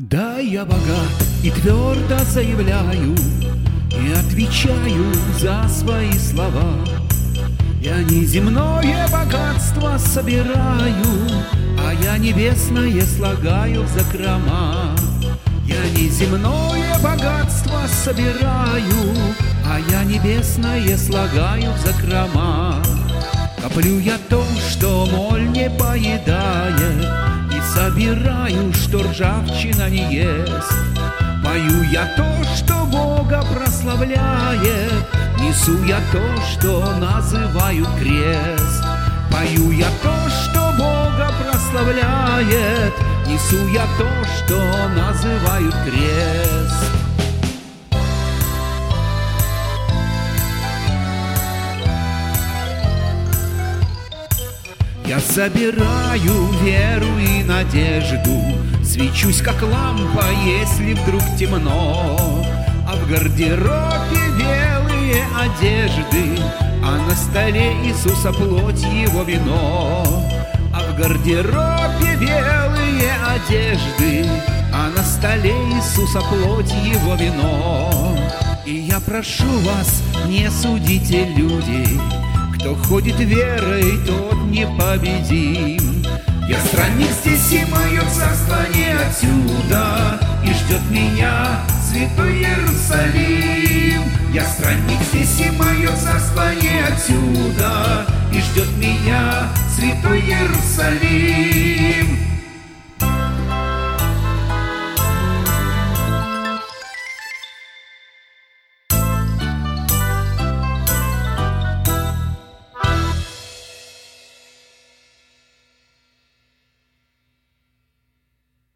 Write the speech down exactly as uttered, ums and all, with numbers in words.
Да, я богат и твердо заявляю, и отвечаю за свои слова. Я не земное богатство собираю, а я небесное слагаю в закрома. Я не земное богатство собираю, а я небесное слагаю в закрома. Коплю я то, что моль не поедает, и собираю, что ржавчина не ест. Пою я то, что Бога прославляет, несу я то, что называют крест. Пою я то, что Бога прославляет, несу я то, что называют крест. Я собираю веру и надежду, свечусь, как лампа, если вдруг темно. А в гардеробе белые одежды, а на столе Иисуса плоть Его вино. А в гардеробе белые одежды, а на столе Иисуса плоть Его вино. И я прошу вас, не судите людей, кто ходит верой, тот непобедим. Я странник здесь, и мое царство не отсюда, и ждет меня святой Иерусалим. Я странник здесь, и мое царство не отсюда, и ждет меня святой Иерусалим.